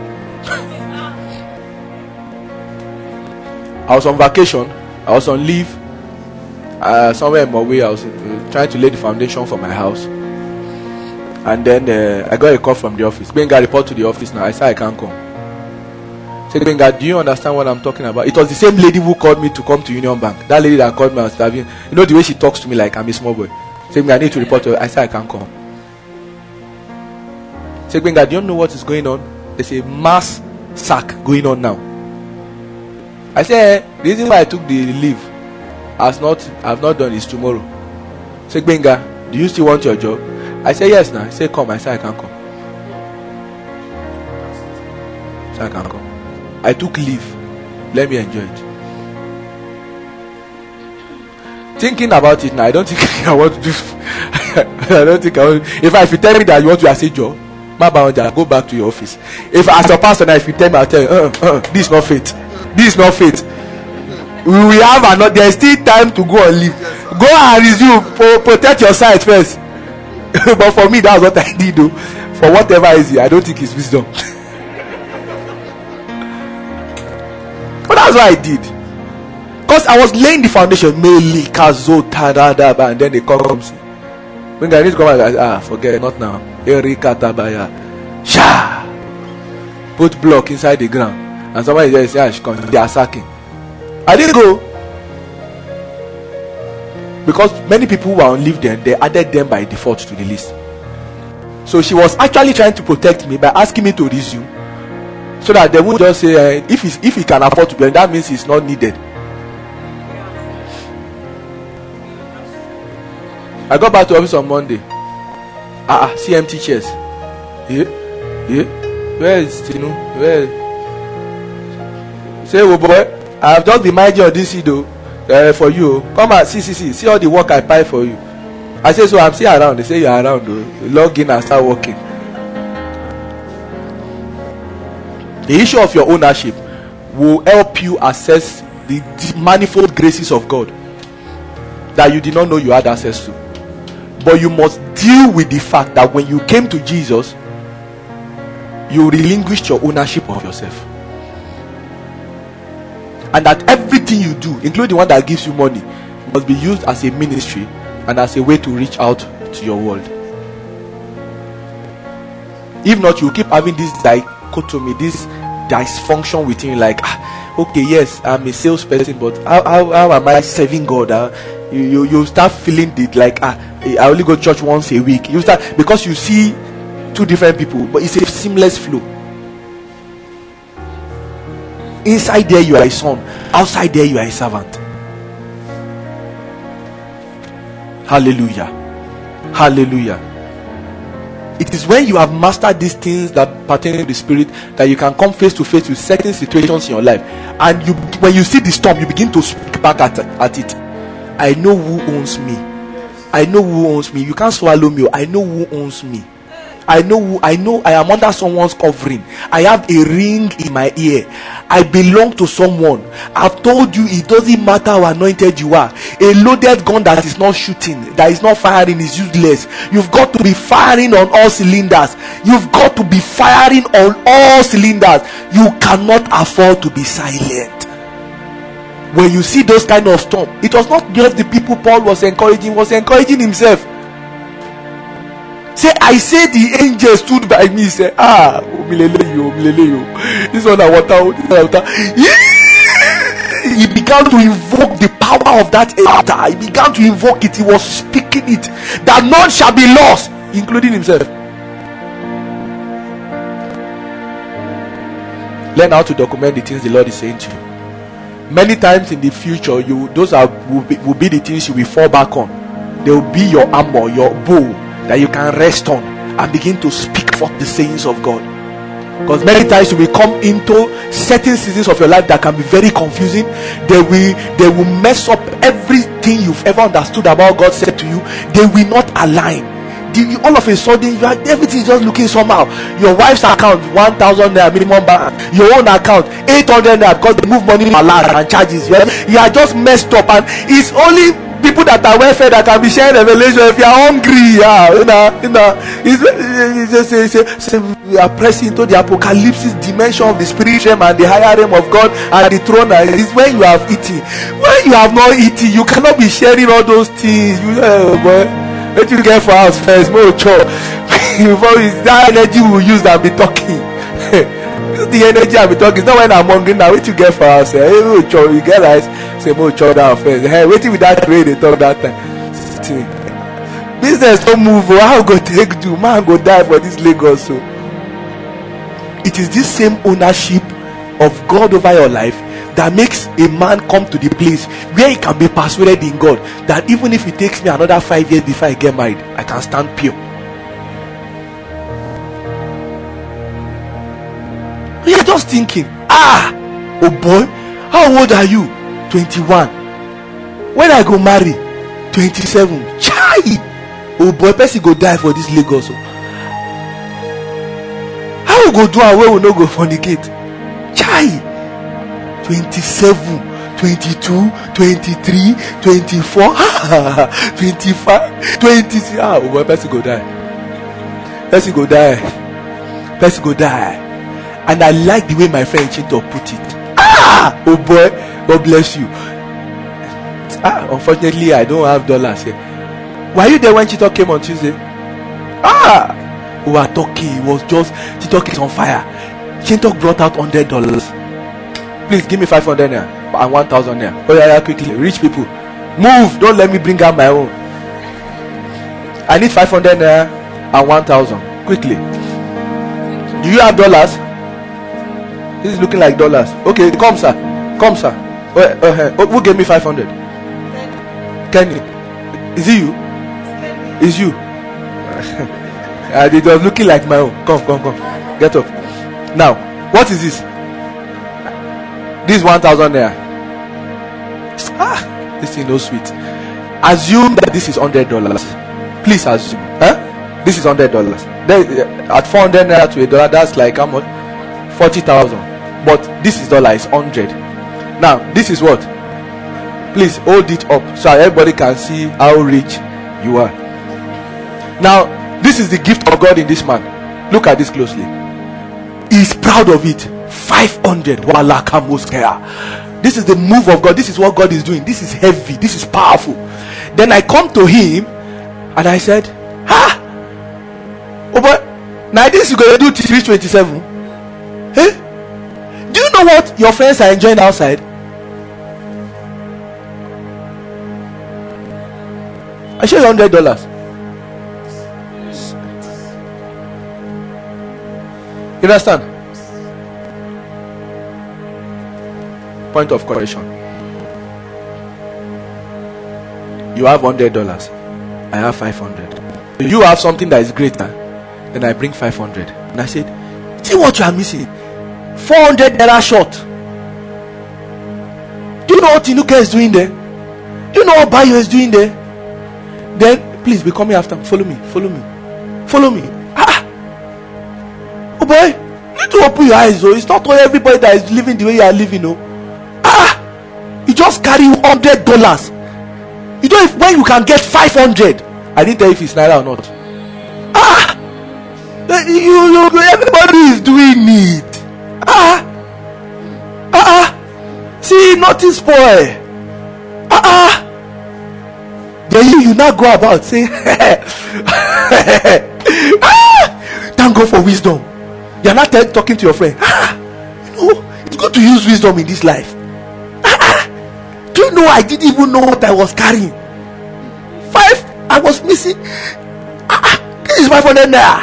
I was on vacation. I was on leave. Somewhere in my way, I was trying to lay the foundation for my house. And then I got a call from the office. Benga, report to the office now. I said I can't come. Said Benga, do you understand what I'm talking about? It was the same lady who called me to come to Union Bank. That lady that called me, I was starving. You know the way she talks to me like I'm a small boy. Said Benga, I need to report to her. I said I can't come. Said Benga, do you know what is going on? There's a mass sack going on now. I said the reason why I took the leave I've not done is tomorrow. Said Benga, do you still want your job? I said yes now. He said come. I said I can't come. So I can't come. I took leave. Let me enjoy it. Thinking about it now, I don't think I want to do. I don't think I want. If you tell me that you want to assist Joe, go back to your office. If as a pastor now, if you tell me, I'll tell you, this is not faith. This is not faith. We have another. There's still time to go and leave. Go and resume. Protect your side first. But for me, that's what I did. Though. For whatever is it, I don't think it's wisdom. But that's what I did. Because I was laying the foundation. And then they come. When I need to come out, forget, not now. Erika Tabaya. Sha! Put block inside the ground. And somebody just says, they are sacking. I didn't go. Because many people who were on leave then, they added them by default to the list. So she was actually trying to protect me by asking me to resume. So that they would just say, if he can afford to be, that means he's not needed. I got back to office on Monday. See empty chairs. Yeah. Where is Tinu? Where? Say, oh boy, I have just been minding on this though. for you. Come and see all the work I buy for you. I say, so I'm still around. They say, you're around. Log in and start working. The issue of your ownership will help you assess the manifold graces of God that you did not know you had access to. But you must deal with the fact that when you came to Jesus, you relinquished your ownership of yourself. And that everything you do, including the one that gives you money, must be used as a ministry and as a way to reach out to your world. If not, you keep having this dichotomy, this dysfunction within you, like, okay, yes, I'm a salesperson, but how am I serving God? You start feeling it like, I only go to church once a week. You start, because you see two different people, but it's a seamless flow. Inside there you are a son, outside there you are a servant. Hallelujah. Hallelujah. It is when you have mastered these things that pertain to the spirit that you can come face to face with certain situations in your life, and when you see the storm, you begin to speak back at it. I know who owns me. I know who owns me. You can't swallow me. I know who owns me. I know I am under someone's covering. I have a ring in my ear. I belong to someone. I've told you, it doesn't matter how anointed you are. A loaded gun that is not shooting, that is not firing, is useless. You've got to be firing on all cylinders. You've got to be firing on all cylinders. You cannot afford to be silent. When you see those kind of storm, it was not just the people Paul was encouraging, he was encouraging himself. Say, I say the angel stood by me. Say, this one water. He began to invoke the power of that altar. He began to invoke it. He was speaking it, that none shall be lost, including himself. Learn how to document the things the Lord is saying to you. Many times in the future, those will be the things you will fall back on. They will be your armor, your bow that you can rest on and begin to speak forth the sayings of God. Because many times you will come into certain seasons of your life that can be very confusing. They will mess up everything you've ever understood about God said to you. They will not align. All of a sudden, everything is just looking somehow. Your wife's account 1,000 naira minimum balance. Your own account 800 naira because they move money allowed and charges. You are just messed up, and it's only people that are well fed that can be sharing revelation. If you are hungry, we are pressing into the apocalypse dimension of the spirit realm and the higher realm of God and the throne. Is when you have eaten. When you have not eaten, you cannot be sharing all those things. Let you get for us first, more chore. Before that energy we will use that be talking. The energy I'll be talking. It's not when I'm hungry now. Wait you get for us. You get rice. Say more chore down first. Hey, waiting with that way they talk that time. Business don't move. How go take do? Man go die for this Lagos. So it is this same ownership of God over your life that makes a man come to the place where he can be persuaded in God that even if it takes me another 5 years before I get married, I can stand pure. You're just thinking, oh boy, how old are you? 21. When I go marry, 27. Chai! Oh boy, person go die for this Lagos. How we go do away we no go fornicate? Chai! 27, 22, 23, 24, 25, 26. Oh boy, person go die. Person go die. Person go die. And I like the way my friend Chinto put it. Oh boy, God bless you. Unfortunately, I don't have dollars here. Were you there when Chinto came on Tuesday? We were talking. It was just Chinto is on fire. Chinto brought out $100. Please give me 500 naira and 1,000 naira. Oh yeah, quickly. Rich people, move. Don't let me bring out my own. I need 500 naira and 1,000. Quickly. Do you have dollars? This is looking like dollars. Okay, come sir. Come sir. Who gave me 500? Kenny. Is it you? Is you? It was looking like my own. Come. Get up. Now, what is this? This 1,000 naira. This thing no sweet. Assume that this is $100. Please assume. This is $100. At 400 naira to $1, that's like how much? 40,000. But this is dollar, is 100. Now, this is what? Please hold it up so everybody can see how rich you are. Now, this is the gift of God in this man. Look at this closely. He's proud of it. 500. This is the move of God. This is what God is doing. This is heavy. This is powerful. Then I come to him and I said, oh boy, now this is going to do till 327. Hey, do you know what your friends are enjoying outside? I show you $100. You understand? Point of correction. You have $100. I have 500. You have something that is greater. Then I bring 500. And I said, see what you are missing. 400 naira short. Do you know what Inuka is doing there? Do you know what Bayo is doing there? Then please be coming after me. Follow me. Oh boy, you need to open your eyes. Oh, it's not all everybody that is living the way you are living. Oh, you just carry $100. You know if when you can get 500. I didn't tell you if it's naira or not. Everybody is doing it. See, nothing spoil. Then you now go about saying, thank God for wisdom. You are not talking to your friend. It's good to use wisdom in this life. Do you know I didn't even know what I was carrying? 5, I was missing. This is 500 naira.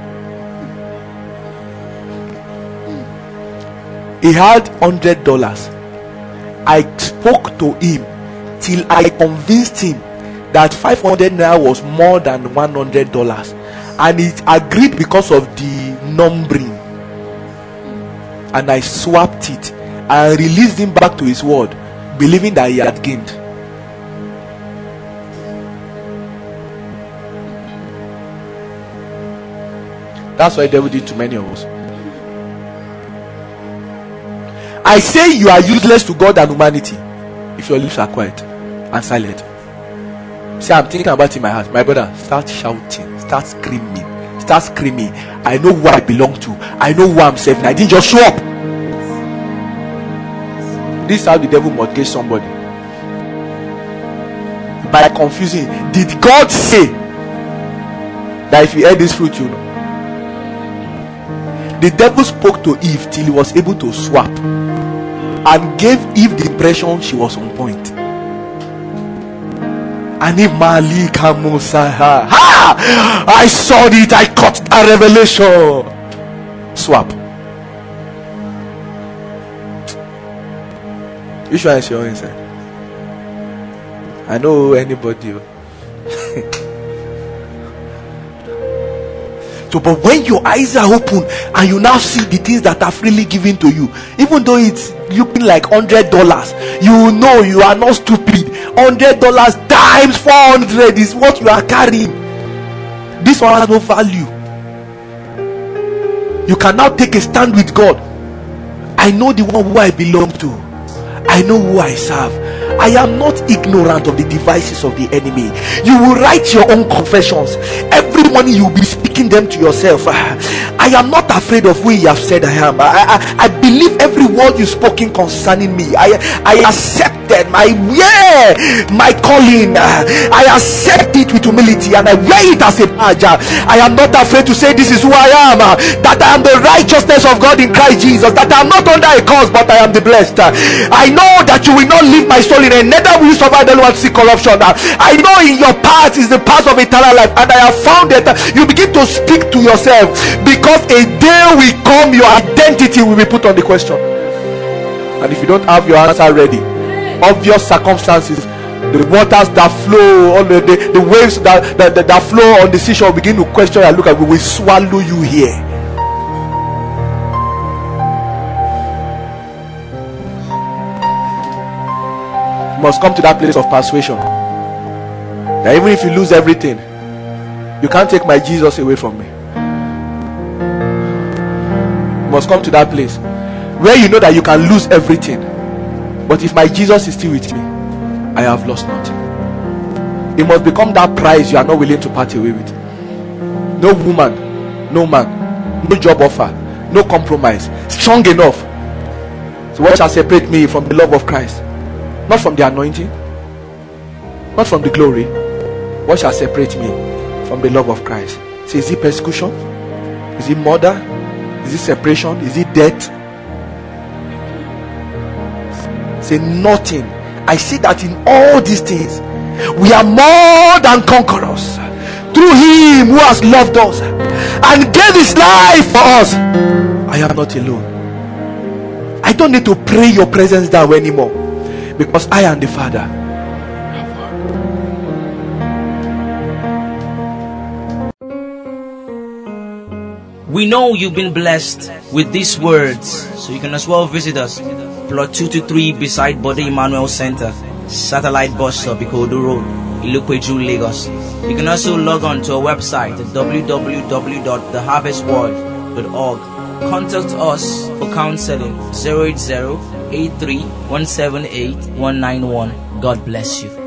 He had $100. I spoke to him till I convinced him that 500 naira was more than $100, and it agreed because of the numbering. And I swapped it and released him back to his word, believing that he had gained. That's what the devil did to many of us. I say you are useless to God and humanity if your lips are quiet and silent. Say, I'm thinking about it in my heart. My brother, start shouting, start screaming. I know who I belong to. I know who I'm serving. I didn't just show up. This is how the devil mortgage somebody. By confusing. Did God say that if you eat this fruit, you know? The devil spoke to Eve till he was able to swap and gave Eve the impression she was on point. And if Malika Musa, I saw it, I caught a revelation. Swap. Which one is your inside? I know anybody. So, but when your eyes are open and you now see the things that are freely given to you, even though it's looking like $100, you know you are not stupid. $100 times 400 is what you are carrying. This one has no value. You can now take a stand with God. I know the one who I belong to. I know who I serve. I am not ignorant of the devices of the enemy. You will write your own confessions. Every morning you will be speaking them to yourself. I am not afraid of who you have said I am. I believe every word you've spoken concerning me. I accepted my calling. I accept it with humility and I wear it as a badge. I am not afraid to say this is who I am. That I am the righteousness of God in Christ Jesus. That I am not under a curse, but I am the blessed. I know that you will not leave my soul in a neither will you survive the Lord see corruption. I know in your path is the path of eternal life, and I have found that you begin to speak to yourself, because a day will come your identity will be put on the question. And if you don't have your answer ready, obvious circumstances, the waters that flow, all the waves that flow on the seashore begin to question and look at, we will swallow you here. must come to that place of persuasion. That even if you lose everything, you can't take my Jesus away from me. You must come to that place where you know that you can lose everything, but if my Jesus is still with me, I have lost nothing. It must become that price you are not willing to part away with. No woman, no man, no job offer, no compromise, strong enough. So what shall separate me from the love of Christ? Not from the anointing, not from the glory. What shall separate me from the love of Christ? So is it persecution? Is it murder? Is it separation? Is it death? Say nothing. I see that in all these things we are more than conquerors through him who has loved us and gave his life for us. I am not alone. I don't need to pray your presence down anymore, because I am the Father. We know you've been blessed with these words, so you can as well visit us. Plot 223 beside Bode Emmanuel Center, Satellite Bus Stop, Ikodu Road, Ilukweju, Lagos. You can also log on to our website at www.theharvestworld.org. Contact us for counseling 080-83-178-191. God bless you.